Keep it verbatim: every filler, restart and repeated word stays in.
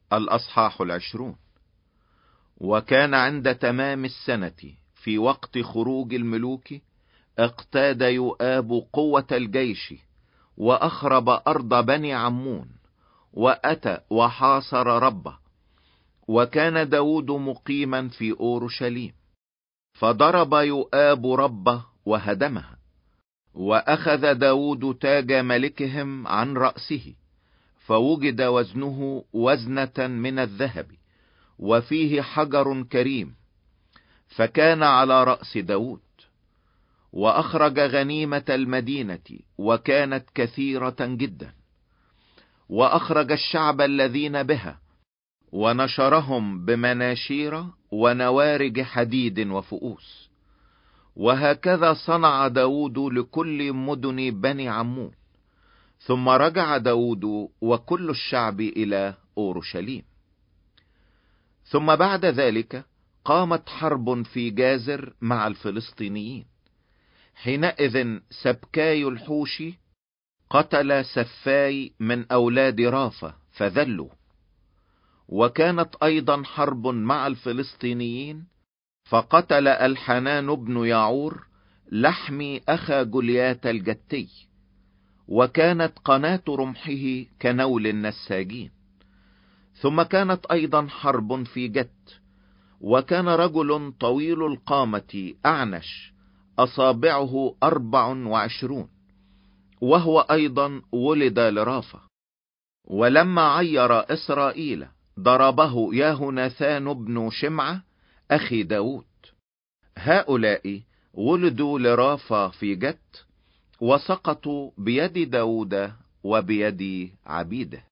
الأصحاح العشرون. وكان عند تمام السنة في وقت خروج الملوك اقتاد يؤاب قوة الجيش وأخرب أرض بني عمون وأتى وحاصر ربه. وكان داود مقيما في أورشليم، فضرب يؤاب ربه وهدمها. وأخذ داود تاج ملكهم عن رأسه، فوجد وزنه وزنة من الذهب وفيه حجر كريم، فكان على رأس داود. وأخرج غنيمة المدينة وكانت كثيرة جدا، وأخرج الشعب الذين بها ونشرهم بمناشير ونوارج حديد وفؤوس. وهكذا صنع داود لكل مدن بني عمون. ثم رجع داود وكل الشعب إلى أورشليم. ثم بعد ذلك قامت حرب في جازر مع الفلسطينيين. حينئذ سبكاي الحوشي قتل سفاي من أولاد رافة فذلوا. وكانت أيضا حرب مع الفلسطينيين، فقتل الحنان بن يعور لحمي أخا جليات الجتي، وكانت قناة رمحه كنول النساجين. ثم كانت أيضا حرب في جت، وكان رجل طويل القامة أعنش أصابعه أربع وعشرون، وهو أيضا ولد لرافة. ولما عير إسرائيل ضربه يهوناثان بن شمعة أخي داود. هؤلاء ولدوا لرافة في جت، وسقطوا بيد داود وبيد عبيده.